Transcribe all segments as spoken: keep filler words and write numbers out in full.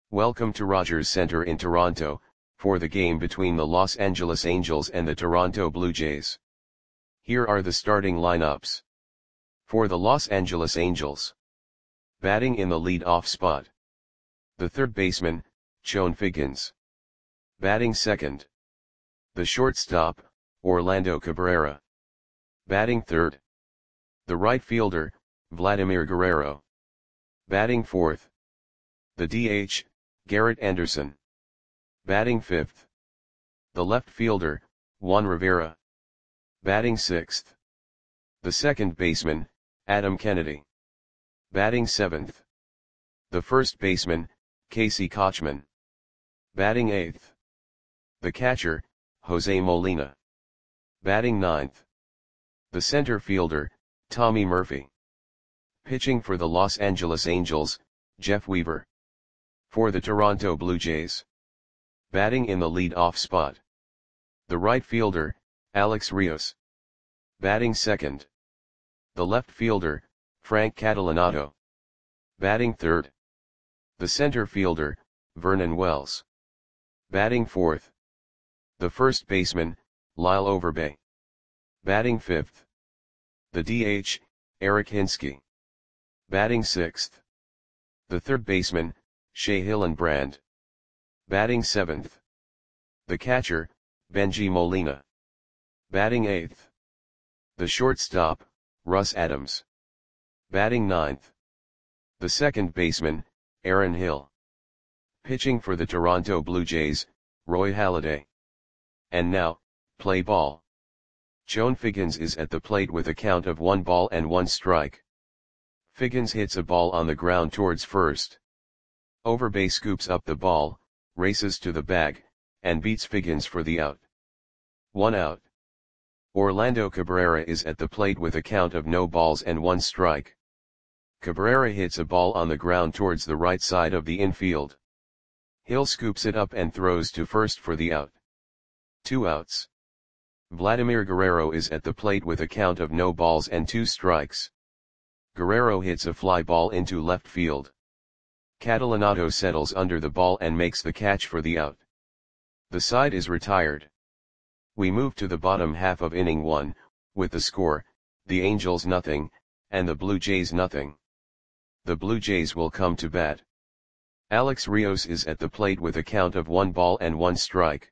Welcome to Rogers Center in Toronto, for the game between the Los Angeles Angels and the Toronto Blue Jays. Here are the starting lineups. For the Los Angeles Angels. Batting in the lead-off spot. The third baseman, Chone Figgins. Batting second. The shortstop, Orlando Cabrera. Batting third. The right fielder, Vladimir Guerrero. Batting fourth. The D H, Garrett Anderson. Batting fifth. The left fielder, Juan Rivera. Batting sixth. The second baseman, Adam Kennedy. Batting seventh. The first baseman, Casey Kotchman. Batting eighth. The catcher, Jose Molina. Batting ninth. The center fielder, Tommy Murphy. Pitching for the Los Angeles Angels, Jeff Weaver. For the Toronto Blue Jays. Batting in the lead-off spot. The right fielder, Alex Rios. Batting second. The left fielder, Frank Catalanotto. Batting third. The center fielder, Vernon Wells. Batting fourth. The first baseman, Lyle Overbay. Batting fifth. The D H, Eric Hinske. Batting sixth. The third baseman, Shea Hillenbrand. Batting seventh. The catcher, Benji Molina. Batting eighth. The shortstop, Russ Adams. Batting ninth. The second baseman, Aaron Hill. Pitching for the Toronto Blue Jays, Roy Halladay. And now, play ball. Chone Figgins is at the plate with a count of one ball and one strike. Figgins hits a ball on the ground towards first. Overbay scoops up the ball, races to the bag, and beats Figgins for the out. One out. Orlando Cabrera is at the plate with a count of no balls and one strike. Cabrera hits a ball on the ground towards the right side of the infield. Hill scoops it up and throws to first for the out. Two outs. Vladimir Guerrero is at the plate with a count of no balls and two strikes. Guerrero hits a fly ball into left field. Catalanotto settles under the ball and makes the catch for the out. The side is retired. We move to the bottom half of inning one, with the score, the Angels nothing, and the Blue Jays nothing. The Blue Jays will come to bat. Alex Rios is at the plate with a count of one ball and one strike.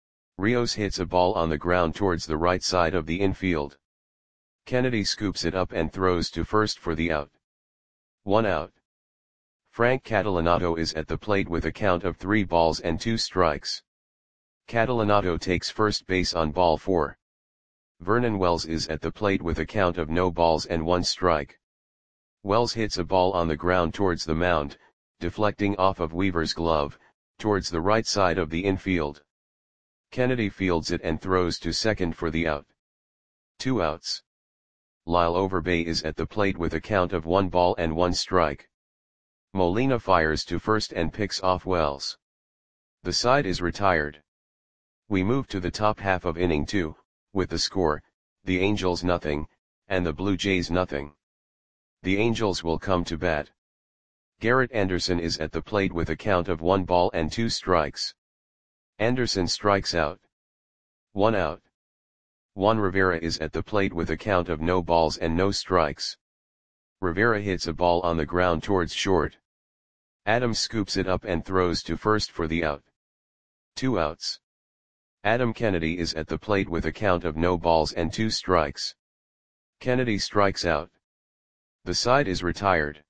Rios hits a ball on the ground towards the right side of the infield. Kennedy scoops it up and throws to first for the out. One out. Frank Catalanotto is at the plate with a count of three balls and two strikes. Catalanotto takes first base on ball four. Vernon Wells is at the plate with a count of no balls and one strike. Wells hits a ball on the ground towards the mound, deflecting off of Weaver's glove, towards the right side of the infield. Kennedy fields it and throws to second for the out. Two outs. Lyle Overbay is at the plate with a count of one ball and one strike. Molina fires to first and picks off Wells. The side is retired. We move to the top half of inning two, with the score, the Angels nothing, and the Blue Jays nothing. The Angels will come to bat. Garrett Anderson is at the plate with a count of one ball and two strikes. Anderson strikes out. One out. Juan Rivera is at the plate with a count of no balls and no strikes. Rivera hits a ball on the ground towards short. Adams scoops it up and throws to first for the out. Two outs. Adam Kennedy is at the plate with a count of no balls and two strikes. Kennedy strikes out. The side is retired.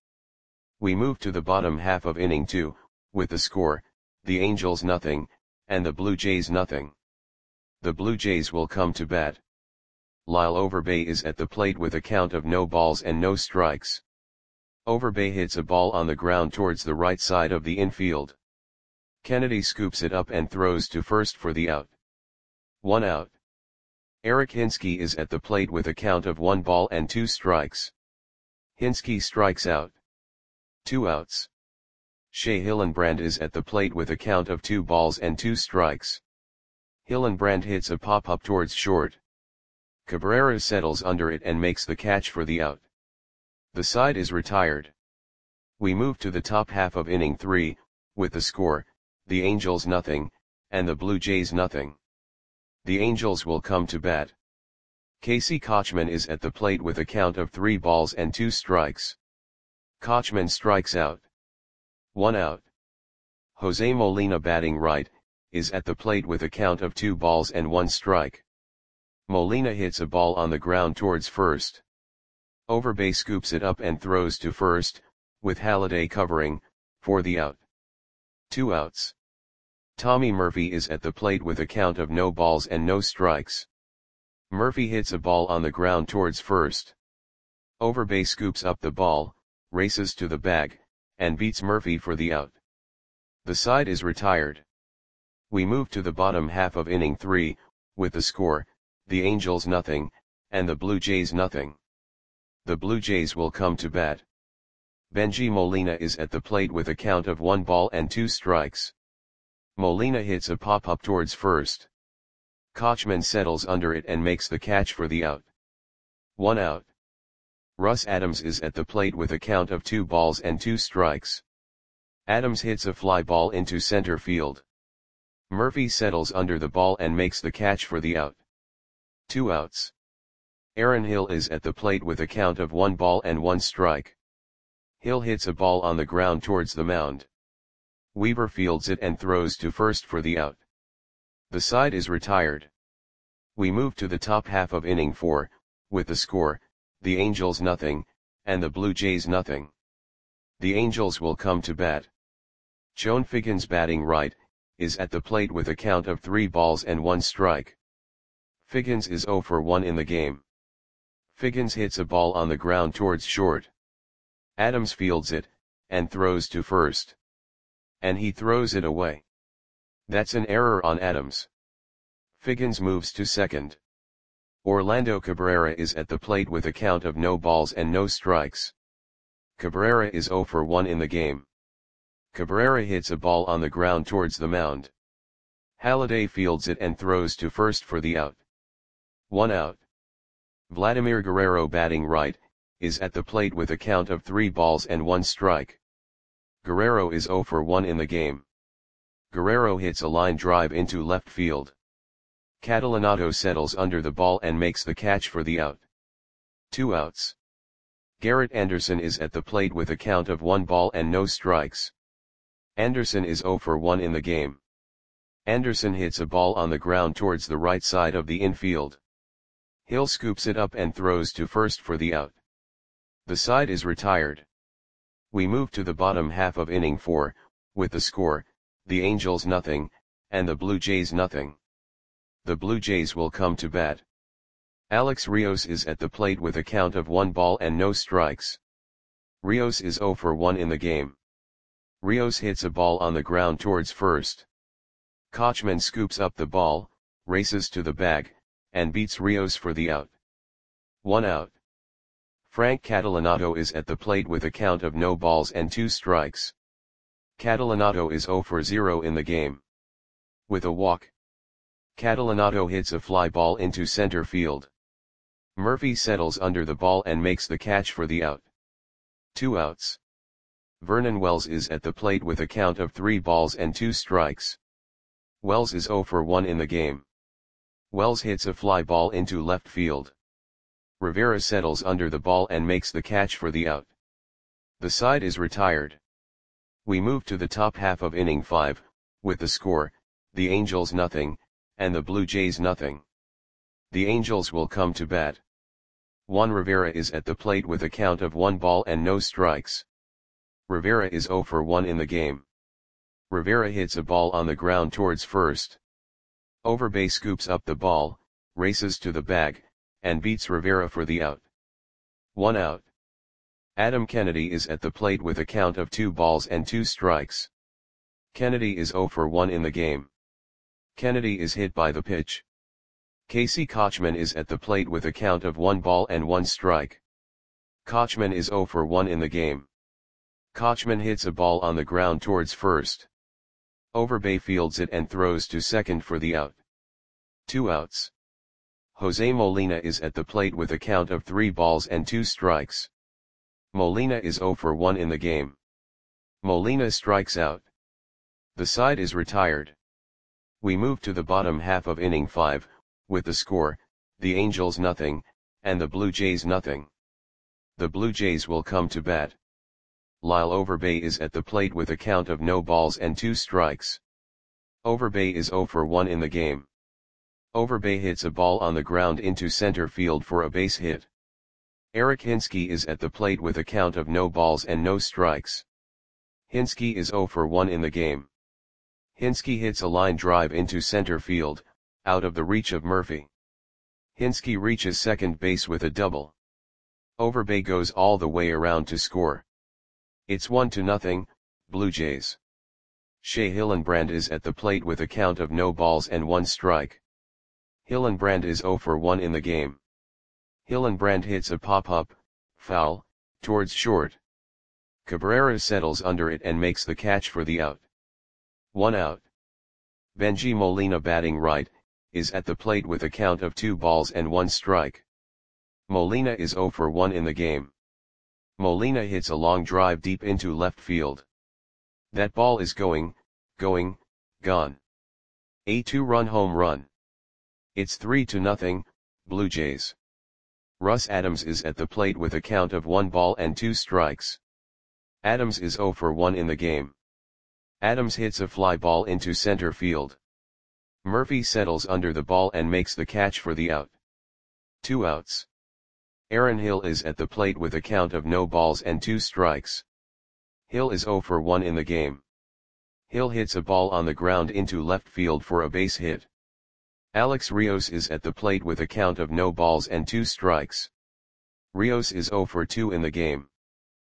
We move to the bottom half of inning two, with the score, the Angels nothing, and the Blue Jays nothing. The Blue Jays will come to bat. Lyle Overbay is at the plate with a count of no balls and no strikes. Overbay hits a ball on the ground towards the right side of the infield. Kennedy scoops it up and throws to first for the out. One out. Eric Hinske is at the plate with a count of one ball and two strikes. Hinske strikes out. Two outs. Shea Hillenbrand is at the plate with a count of two balls and two strikes. Hillenbrand hits a pop-up towards short. Cabrera settles under it and makes the catch for the out. The side is retired. We move to the top half of inning three, with the score, the Angels nothing, and the Blue Jays nothing. The Angels will come to bat. Casey Kotchman is at the plate with a count of three balls and two strikes. Kotchman strikes out. One out. Jose Molina batting right, is at the plate with a count of two balls and one strike. Molina hits a ball on the ground towards first. Overbay scoops it up and throws to first, with Halladay covering, for the out. Two outs. Tommy Murphy is at the plate with a count of no balls and no strikes. Murphy hits a ball on the ground towards first. Overbay scoops up the ball, races to the bag, and beats Murphy for the out. The side is retired. We move to the bottom half of inning three, with the score, the Angels nothing, and the Blue Jays nothing. The Blue Jays will come to bat. Benji Molina is at the plate with a count of one ball and two strikes. Molina hits a pop-up towards first. Kotchman settles under it and makes the catch for the out. One out. Russ Adams is at the plate with a count of two balls and two strikes. Adams hits a fly ball into center field. Murphy settles under the ball and makes the catch for the out. Two outs. Aaron Hill is at the plate with a count of one ball and one strike. Hill hits a ball on the ground towards the mound. Weaver fields it and throws to first for the out. The side is retired. We move to the top half of inning four, with the score, the Angels nothing, and the Blue Jays nothing. The Angels will come to bat. Chone Figgins batting right, is at the plate with a count of three balls and one strike. Figgins is zero for one in the game. Figgins hits a ball on the ground towards short. Adams fields it, and throws to first. And he throws it away. That's an error on Adams. Figgins moves to second. Orlando Cabrera is at the plate with a count of no balls and no strikes. Cabrera is zero for one in the game. Cabrera hits a ball on the ground towards the mound. Halladay fields it and throws to first for the out. One out. Vladimir Guerrero batting right, is at the plate with a count of three balls and one strike. Guerrero is zero for one in the game. Guerrero hits a line drive into left field. Catalanotto settles under the ball and makes the catch for the out. Two outs. Garrett Anderson is at the plate with a count of one ball and no strikes. Anderson is zero for one in the game. Anderson hits a ball on the ground towards the right side of the infield. Hill scoops it up and throws to first for the out. The side is retired. We move to the bottom half of inning four, with the score, the Angels nothing, and the Blue Jays nothing. The Blue Jays will come to bat. Alex Rios is at the plate with a count of one ball and no strikes. Rios is zero for one in the game. Rios hits a ball on the ground towards first. Kotchman scoops up the ball, races to the bag, and beats Rios for the out. One out. Frank Catalanotto is at the plate with a count of no balls and two strikes. Catalanotto is zero for zero in the game. With a walk, Catalanotto hits a fly ball into center field. Murphy settles under the ball and makes the catch for the out. Two outs. Vernon Wells is at the plate with a count of three balls and two strikes. Wells is zero for one in the game. Wells hits a fly ball into left field. Rivera settles under the ball and makes the catch for the out. The side is retired. We move to the top half of inning five, with the score, the Angels nothing, and the Blue Jays nothing. The Angels will come to bat. Juan Rivera is at the plate with a count of one ball and no strikes. Rivera is zero for one in the game. Rivera hits a ball on the ground towards first. Overbay scoops up the ball, races to the bag, and beats Rivera for the out. One out. Adam Kennedy is at the plate with a count of two balls and two strikes. Kennedy is zero for one in the game. Kennedy is hit by the pitch. Casey Kotchman is at the plate with a count of one ball and one strike. Kotchman is zero for one in the game. Kotchman hits a ball on the ground towards first. Overbay fields it and throws to second for the out. Two outs. Jose Molina is at the plate with a count of three balls and two strikes. Molina is zero for one in the game. Molina strikes out. The side is retired. We move to the bottom half of inning five, with the score, the Angels nothing, and the Blue Jays nothing. The Blue Jays will come to bat. Lyle Overbay is at the plate with a count of no balls and two strikes. Overbay is zero for one in the game. Overbay hits a ball on the ground into center field for a base hit. Eric Hinske is at the plate with a count of no balls and no strikes. Hinske is zero for one in the game. Hinske hits a line drive into center field, out of the reach of Murphy. Hinske reaches second base with a double. Overbay goes all the way around to score. It's one to nothing, Blue Jays. Shea Hillenbrand is at the plate with a count of no balls and one strike. Hillenbrand is zero for one in the game. Hillenbrand hits a pop-up, foul, towards short. Cabrera settles under it and makes the catch for the out. One out. Benji Molina, batting right, is at the plate with a count of two balls and one strike. Molina is zero for one in the game. Molina hits a long drive deep into left field. That ball is going, going, gone. A two-run home run. It's three to nothing, Blue Jays. Russ Adams is at the plate with a count of one ball and two strikes. Adams is zero for one in the game. Adams hits a fly ball into center field. Murphy settles under the ball and makes the catch for the out. Two outs. Aaron Hill is at the plate with a count of no balls and two strikes. Hill is zero for one in the game. Hill hits a ball on the ground into left field for a base hit. Alex Rios is at the plate with a count of no balls and two strikes. Rios is zero for two in the game.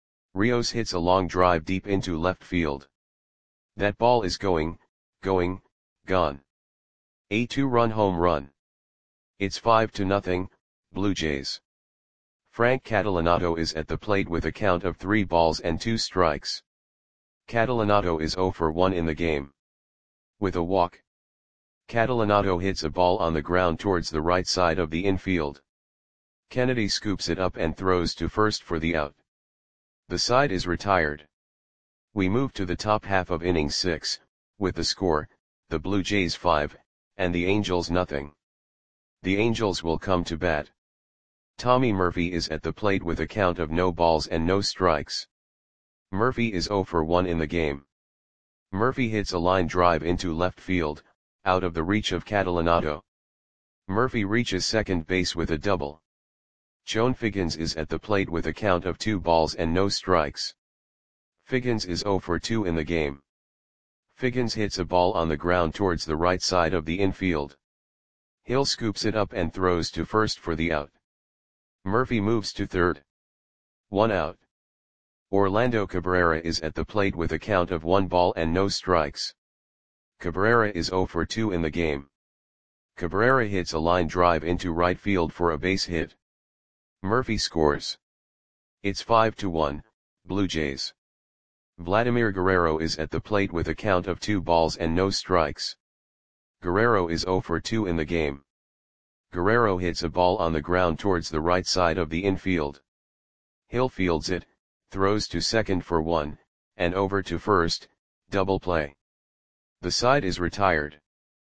Rios hits a long drive deep into left field. That ball is going, going, gone. A two-run home run. It's five to nothing, Blue Jays. Frank Catalanato is at the plate with a count of three balls and two strikes. Catalanato is zero for one in the game. With a walk. Catalanato hits a ball on the ground towards the right side of the infield. Kennedy scoops it up and throws to first for the out. The side is retired. We move to the top half of inning six, with the score, the Blue Jays five, and the Angels nothing. The Angels will come to bat. Tommy Murphy is at the plate with a count of no balls and no strikes. Murphy is zero for one in the game. Murphy hits a line drive into left field, out of the reach of Catalanato. Murphy reaches second base with a double. Joan Figgins is at the plate with a count of two balls and no strikes. Figgins is zero for two in the game. Figgins hits a ball on the ground towards the right side of the infield. Hill scoops it up and throws to first for the out. Murphy moves to third. One out. Orlando Cabrera is at the plate with a count of one ball and no strikes. Cabrera is zero for two in the game. Cabrera hits a line drive into right field for a base hit. Murphy scores. It's five to one, Blue Jays. Vladimir Guerrero is at the plate with a count of two balls and no strikes. Guerrero is zero for two in the game. Guerrero hits a ball on the ground towards the right side of the infield. Hill fields it, throws to second for one, and over to first, double play. The side is retired.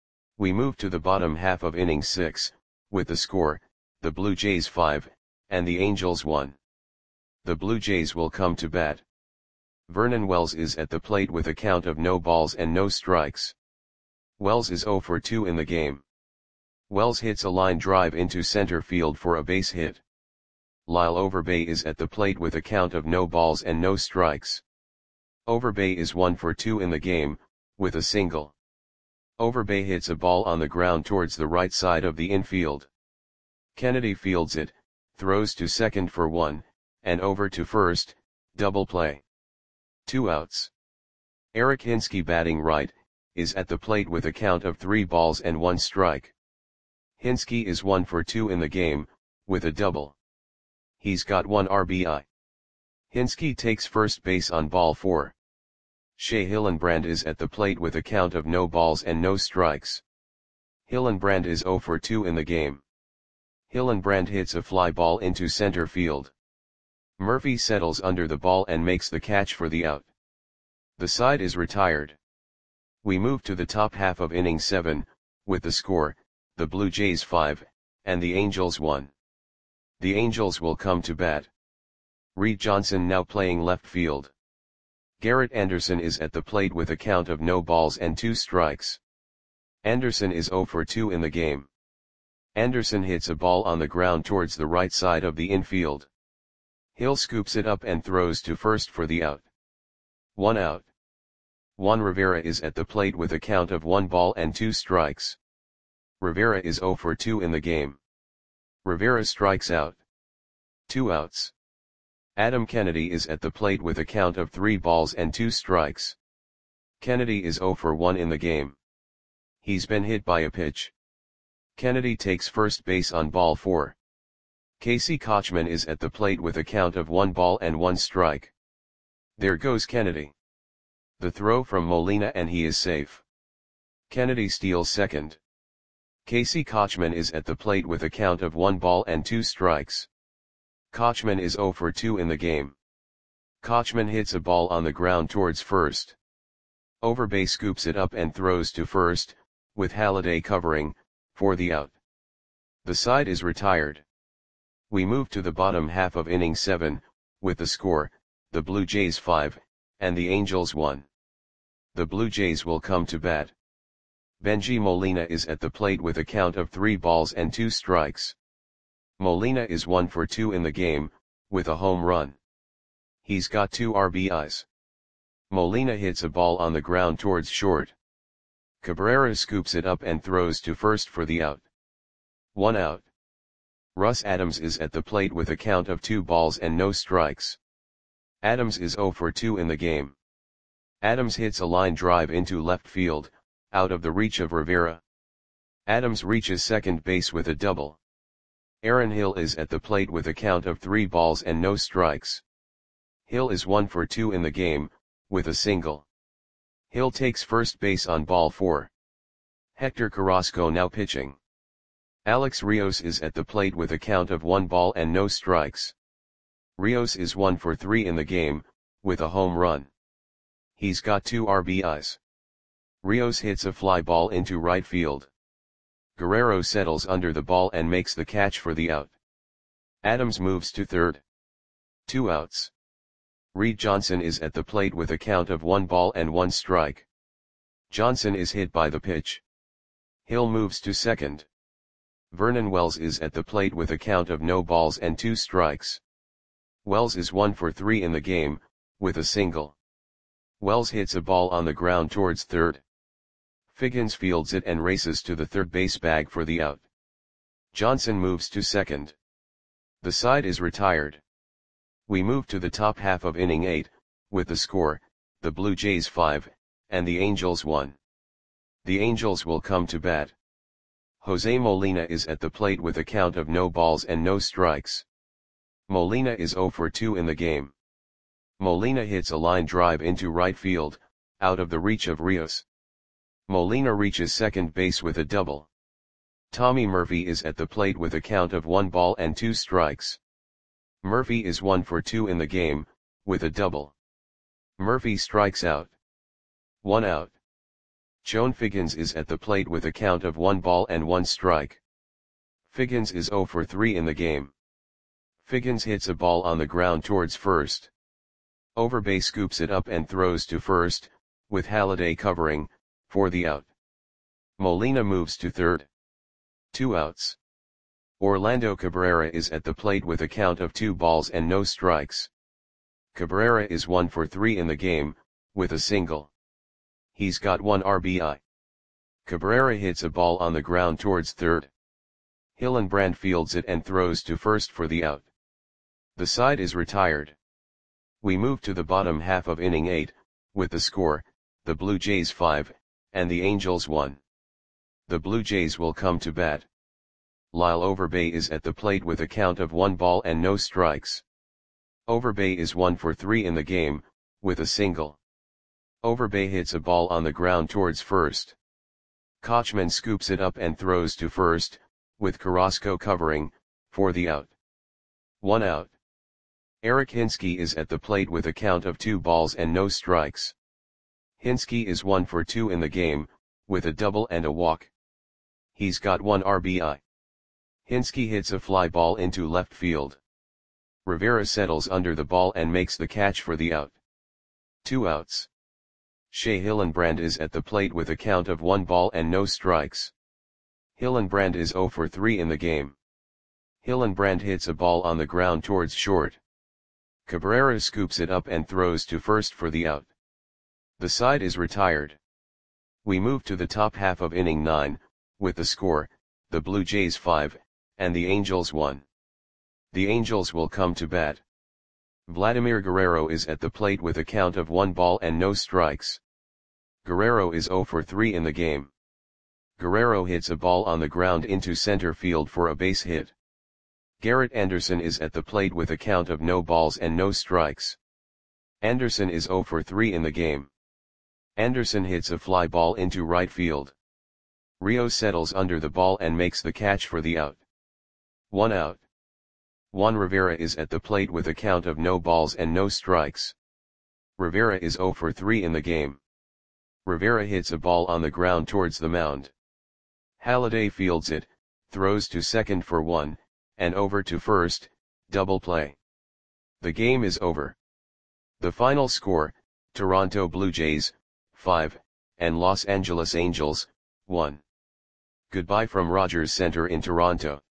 We move to the bottom half of inning six, with the score, the Blue Jays five, and the Angels one. The Blue Jays will come to bat. Vernon Wells is at the plate with a count of no balls and no strikes. Wells is zero for two in the game. Wells hits a line drive into center field for a base hit. Lyle Overbay is at the plate with a count of no balls and no strikes. Overbay is one for two in the game, with a single. Overbay hits a ball on the ground towards the right side of the infield. Kennedy fields it, throws to second for one, and over to first, double play. Two outs. Eric Hinske, batting right, is at the plate with a count of three balls and one strike. Hinske is one for two in the game, with a double. He's got one R B I. Hinske takes first base on ball four. Shea Hillenbrand is at the plate with a count of no balls and no strikes. Hillenbrand is zero for two in the game. Hillenbrand hits a fly ball into center field. Murphy settles under the ball and makes the catch for the out. The side is retired. We move to the top half of inning seven, with the score, the Blue Jays five, and the Angels one. The Angels will come to bat. Reed Johnson now playing left field. Garrett Anderson is at the plate with a count of no balls and two strikes. Anderson is zero for two in the game. Anderson hits a ball on the ground towards the right side of the infield. Hill scoops it up and throws to first for the out. One out. Juan Rivera is at the plate with a count of one ball and two strikes. Rivera is zero for two in the game. Rivera strikes out. Two outs. Adam Kennedy is at the plate with a count of three balls and two strikes. Kennedy is zero for one in the game. He's been hit by a pitch. Kennedy takes first base on ball four. Casey Kotchman is at the plate with a count of one ball and one strike. There goes Kennedy. The throw from Molina and he is safe. Kennedy steals second. Casey Kotchman is at the plate with a count of one ball and two strikes. Kotchman is zero for two in the game. Kotchman hits a ball on the ground towards first. Overbay scoops it up and throws to first, with Halladay covering, for the out. The side is retired. We move to the bottom half of inning seven, with the score, the Blue Jays five, and the Angels one. The Blue Jays will come to bat. Benji Molina is at the plate with a count of three balls and two strikes. Molina is one for two in the game, with a home run. He's got two R B Is. Molina hits a ball on the ground towards short. Cabrera scoops it up and throws to first for the out. One out. Russ Adams is at the plate with a count of two balls and no strikes. Adams is zero for two in the game. Adams hits a line drive into left field, out of the reach of Rivera. Adams reaches second base with a double. Aaron Hill is at the plate with a count of three balls and no strikes. Hill is one for two in the game, with a single. Hill takes first base on ball four. Hector Carrasco now pitching. Alex Rios is at the plate with a count of one ball and no strikes. Rios is one for three in the game, with a home run. He's got two R B Is. Rios hits a fly ball into right field. Guerrero settles under the ball and makes the catch for the out. Adams moves to third. Two outs. Reed Johnson is at the plate with a count of one ball and one strike. Johnson is hit by the pitch. Hill moves to second. Vernon Wells is at the plate with a count of no balls and two strikes. Wells is one for three in the game, with a single. Wells hits a ball on the ground towards third. Figgins fields it and races to the third base bag for the out. Johnson moves to second. The side is retired. We move to the top half of inning eight, with the score, the Blue Jays five, and the Angels one. The Angels will come to bat. Jose Molina is at the plate with a count of no balls and no strikes. Molina is zero for two in the game. Molina hits a line drive into right field, out of the reach of Rios. Molina reaches second base with a double. Tommy Murphy is at the plate with a count of one ball and two strikes. Murphy is one for two in the game, with a double. Murphy strikes out. One out. Joan Figgins is at the plate with a count of one ball and one strike. Figgins is zero for three in the game. Figgins hits a ball on the ground towards first. Overbay scoops it up and throws to first, with Halladay covering, for the out. Molina moves to third. Two outs. Orlando Cabrera is at the plate with a count of two balls and no strikes. Cabrera is one for three in the game, with a single. He's got one R B I. Cabrera hits a ball on the ground towards third. Hillenbrand fields it and throws to first for the out. The side is retired. We move to the bottom half of inning eight, with the score, the Blue Jays five, and the Angels one. The Blue Jays will come to bat. Lyle Overbay is at the plate with a count of one ball and no strikes. Overbay is one for three in the game, with a single. Overbay hits a ball on the ground towards first. Kotchman scoops it up and throws to first, with Carrasco covering, for the out. One out. Eric Hinsky is at the plate with a count of two balls and no strikes. Hinske is one for two in the game, with a double and a walk. He's got one R B I. Hinske hits a fly ball into left field. Rivera settles under the ball and makes the catch for the out. Two outs. Shea Hillenbrand is at the plate with a count of one ball and no strikes. Hillenbrand is zero for three in the game. Hillenbrand hits a ball on the ground towards short. Cabrera scoops it up and throws to first for the out. The side is retired. We move to the top half of inning nine, with the score, the Blue Jays five, and the Angels one. The Angels will come to bat. Vladimir Guerrero is at the plate with a count of one ball and no strikes. Guerrero is zero for three in the game. Guerrero hits a ball on the ground into center field for a base hit. Garrett Anderson is at the plate with a count of no balls and no strikes. Anderson is zero for three in the game. Anderson hits a fly ball into right field. Rio settles under the ball and makes the catch for the out. One out. Juan Rivera is at the plate with a count of no balls and no strikes. Rivera is zero for three in the game. Rivera hits a ball on the ground towards the mound. Halladay fields it, throws to second for one, and over to first, double play. The game is over. The final score, Toronto Blue Jays, five, and Los Angeles Angels, one. Goodbye from Rogers Center in Toronto.